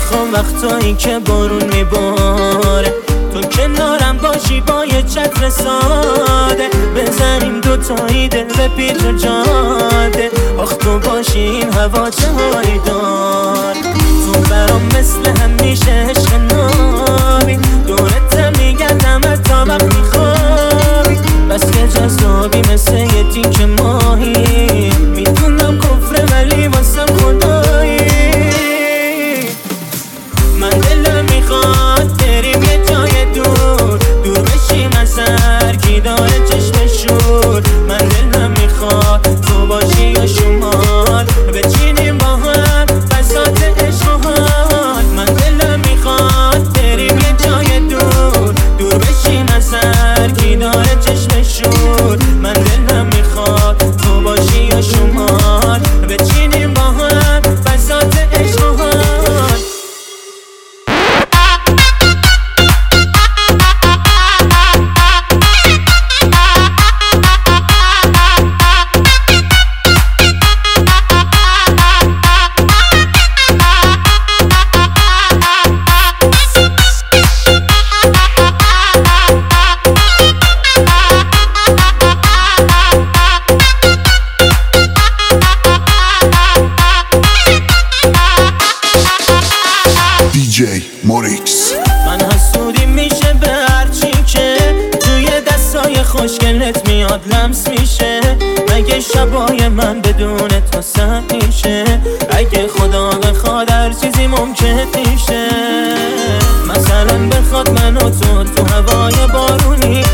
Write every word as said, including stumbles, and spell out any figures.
میخوام وقتایی که بارون میباره تو کنارم باشی با یه چتر ساده، بزنیم دوتایی دل به پیچ و جاده. آخ تو باشی این هوا چه حالی دار، تو برام مثل همیشه عشق نابی، دورت میگردم تا وقت میخوابی، بس که جذابی مثل یه تیک ماهی، میدونم کفره ولی واسم خدایی. من دلم میخواد بریم یه جای دور، دور بشیم از سر کی داره چشم شور. من دلم میخواد تو باشی یا شمال، بچینیم با هم بساط عشق و حال. من دلم میخواد بریم یه جای دور، دور بشیم از سر کی داره چشم شور. من دلم میخواد تو باشی یا شمال، بچینیم با هم بساط عشق و حال. دی موریکس. من حسودی میشه به هرچی که توی دستای خوشگلت میاد لمس میشه. مگه شبای من بدون تو سر میشه؟ اگه خدا بخواد هر چیزی ممکن میشه. مثلا بخواد من و تو تو هوای بارونی